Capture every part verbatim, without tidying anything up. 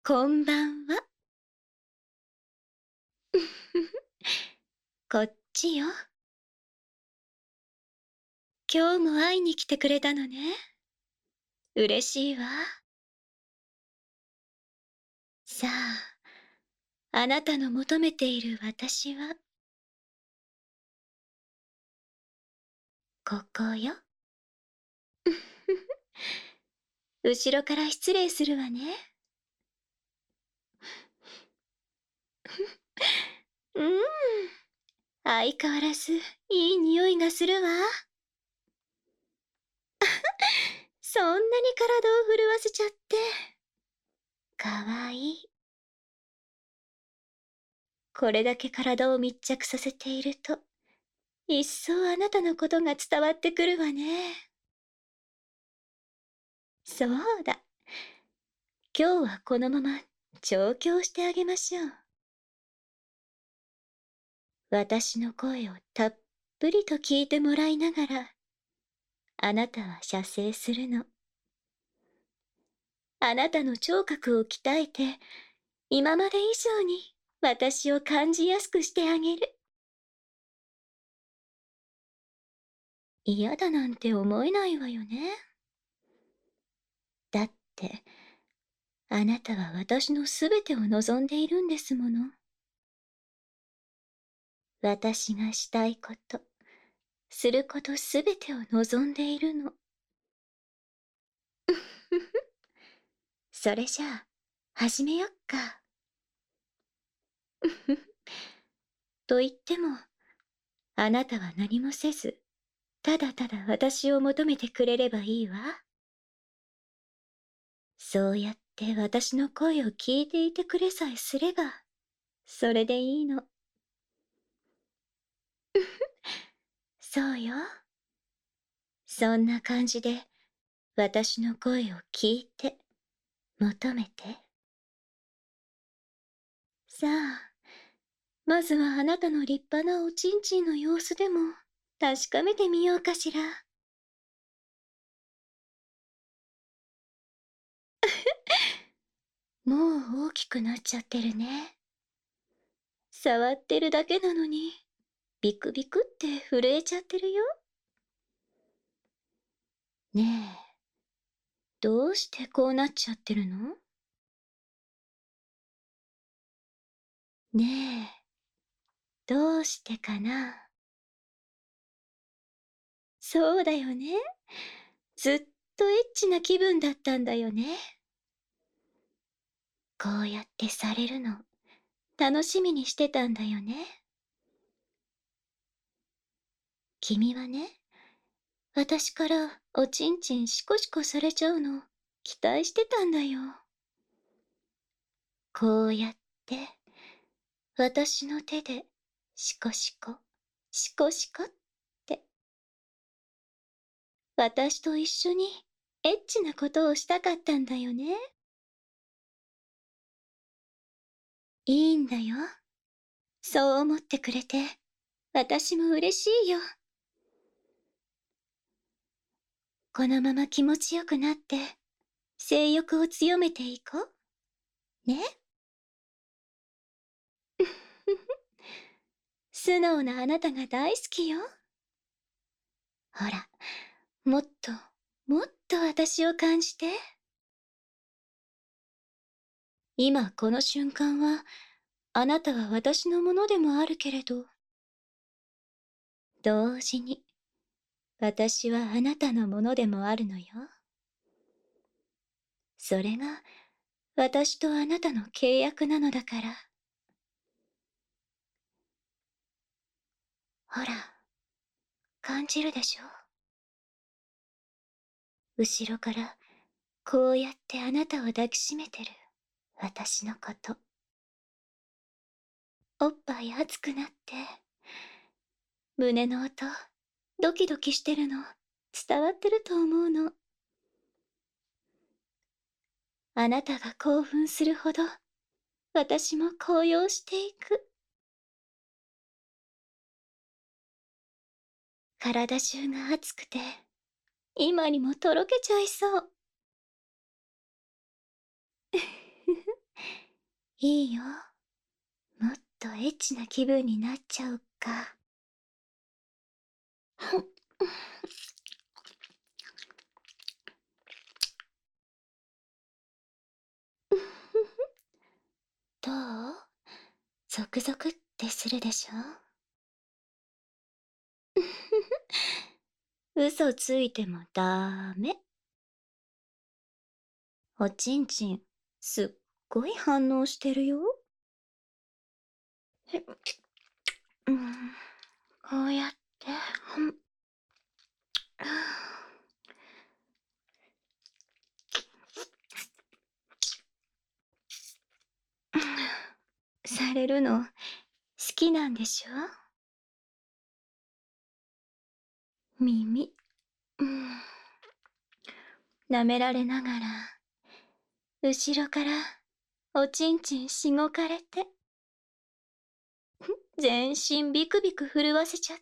こんばんは。こっちよ。今日も会いに来てくれたのね。嬉しいわ。さあ、あなたの求めている私は、ここよ。後ろから失礼するわね。うん、相変わらずいい匂いがするわ。そんなに体を震わせちゃって。かわいい。これだけ体を密着させていると、一層あなたのことが伝わってくるわね。そうだ。今日はこのまま調教してあげましょう。私の声をたっぷりと聞いてもらいながら、あなたは射精するの。あなたの聴覚を鍛えて、今まで以上に私を感じやすくしてあげる。嫌だなんて思えないわよね。だって、あなたは私のすべてを望んでいるんですもの。私がしたいこと、することすべてを望んでいるの。それじゃあ、始めよっか。と言っても、あなたは何もせず、ただただ私を求めてくれればいいわ。そうやって私の声を聞いていてくれさえすれば、それでいいの。そうよ。そんな感じで、私の声を聞いて、求めて。さあ、まずはあなたの立派なおちんちんの様子でも確かめてみようかしら。もう大きくなっちゃってるね。触ってるだけなのに、ビクビクって震えちゃってるよ。ねえ、どうしてこうなっちゃってるの？ねえ、どうしてかな？そうだよね。ずっとエッチな気分だったんだよね。こうやってされるの、楽しみにしてたんだよね。君はね、私からおちんちんシコシコされちゃうの、期待してたんだよ。こうやって、私の手で、シコシコ、シコシコって、私と一緒にエッチなことをしたかったんだよね。いいんだよ。そう思ってくれて、私も嬉しいよ。このまま気持ちよくなって、性欲を強めていこう。ね。素直なあなたが大好きよ。ほら、もっと、もっと私を感じて。今この瞬間は、あなたは私のものでもあるけれど、同時に、私はあなたのものでもあるのよ。それが、私とあなたの契約なのだから。ほら、感じるでしょ？後ろから、こうやってあなたを抱きしめてる、私のこと。おっぱい熱くなって、胸の音、ドキドキしてるの、伝わってると思うの。あなたが興奮するほど、私も高揚していく。体中が熱くて、今にもとろけちゃいそう。 いいよ。もっとエッチな気分になっちゃうか。どう？ゾクゾクってするでしょ？嘘ついてもダメ。おちんちん、すっごい反応してるよ。うん、こうやって、ほん、されるの好きなんでしょ？耳、うん、舐められながら、後ろからおちんちんしごかれて、全身ビクビク震わせちゃって、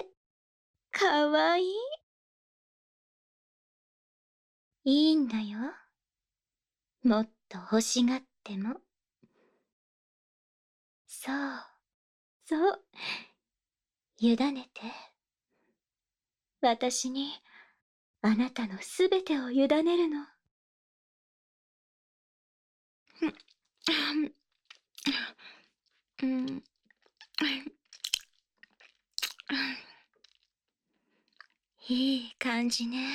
かわいい。いいんだよ。もっと欲しがっても。そう、そう。委ねて。私に、あなたのすべてを委ねるの。うん。いい感じね。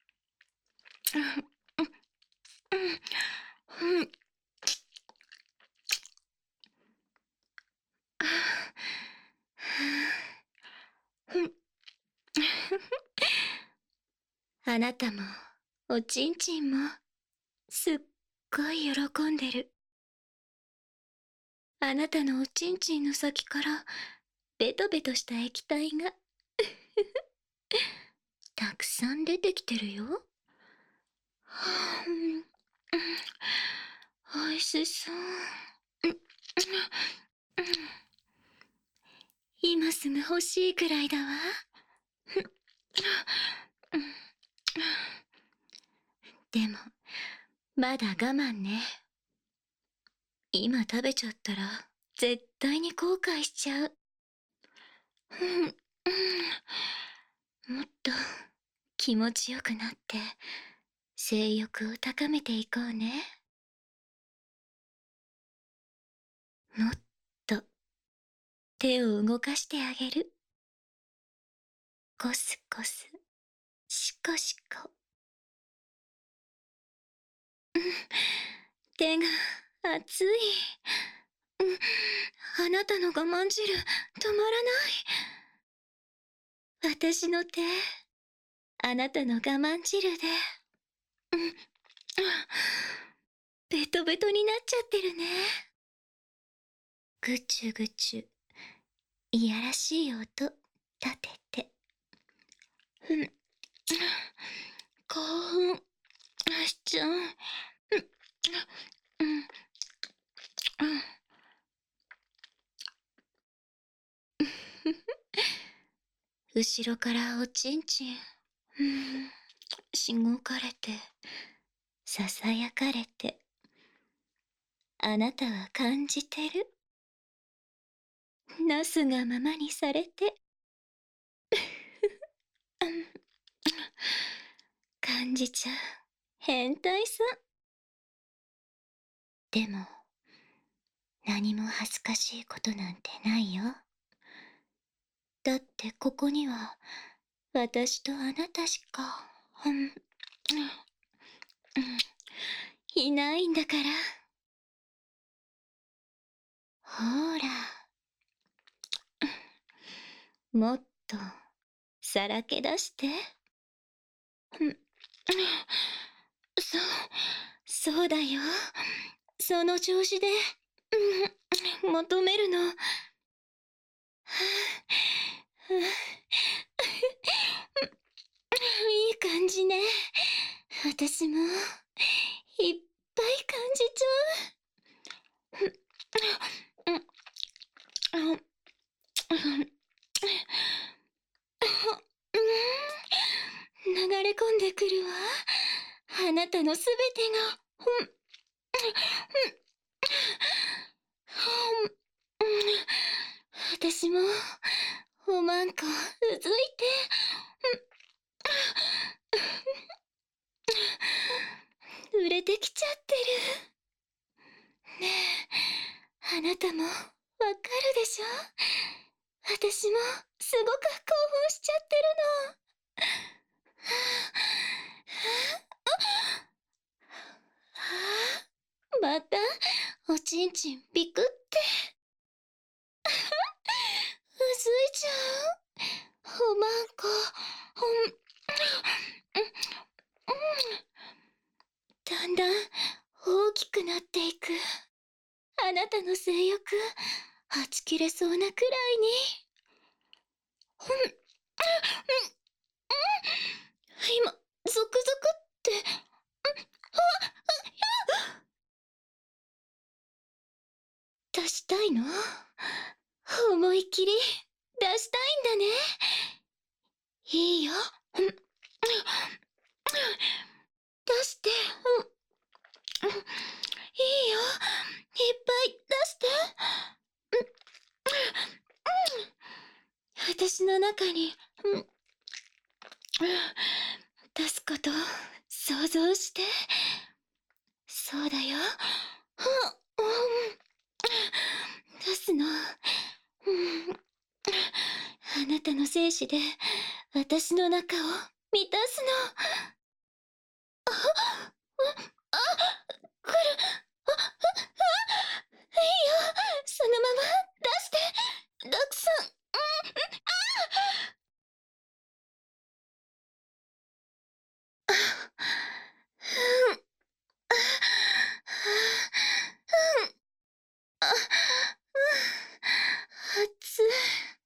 あなたも、おちんちんも、すっごい喜んでる。あなたのおちんちんの先から、ベトベトした液体が、たくさん出てきてるよ。はあ、うん、おいしそう。今すぐ欲しいくらいだわ。でも、まだ我慢ね。今食べちゃったら、絶対に後悔しちゃう。もっと気持ちよくなって、性欲を高めていこうね。もっと手を動かしてあげる。コスコス、シコシコ。手が熱い。あなたの我慢汁、止まらない。私の手、あなたの我慢汁で、ベトベトになっちゃってるね。ぐちゅぐちゅ、いやらしい音立てて。興奮しちゃう。後ろからおちんちん、しごかれて、ささやかれて、あなたは感じてる。なすがままにされて。感じちゃう変態さ。でも、何も恥ずかしいことなんてないよ。だってここには、私とあなたしか、うん、うん、いないんだから。ほーら。もっと、さらけ出して。そう、そうだよ。その調子で、求めるの。いい感じね。私も、いっぱい感じちゃう。流れ込んでくるわ。あなたのすべてが。 私も、おまんこ、うずいて、売れてきちゃってる。ねえ、あなたも、わかるでしょ？私も、すごく興奮しちゃってるの。また、おちんちんピクって。うずいちゃう。おまんこ、ほん、だんだん大きくなっていく。あなたの性欲、はち切れそうなくらいに。ほん、今、ゾクゾクって、出したいの？思いっきり出したいんだね。いいよ。出して。いいよ。いっぱい出して。私の中に、出すこと想像して。そうだよ。出すの。あなたの精子で私の中を満たすの。来る。いいよ。そのまま出して。たくさん。熱い。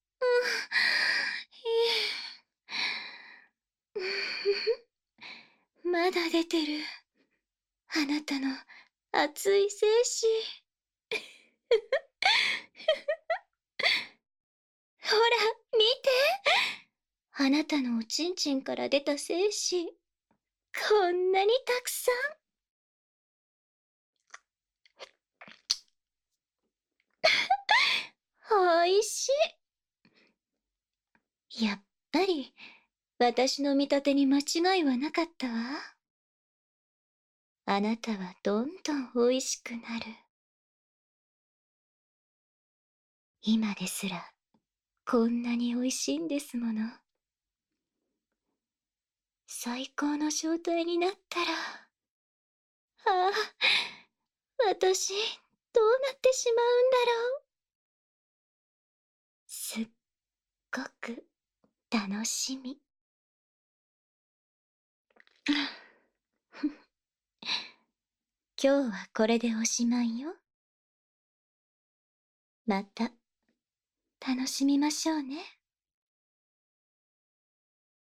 まだ出てる。あなたの熱い精子。ほら、見て。あなたのおちんちんから出た精子。こんなにたくさん。おいしい。やっぱり、私の見立てに間違いはなかったわ。あなたはどんどん美味しくなる。今ですら、こんなに美味しいんですもの。最高の状態になったら、ああ、私、どうなってしまうんだろう。すっごく楽しみ。今日はこれでおしまいよ。また、楽しみましょうね。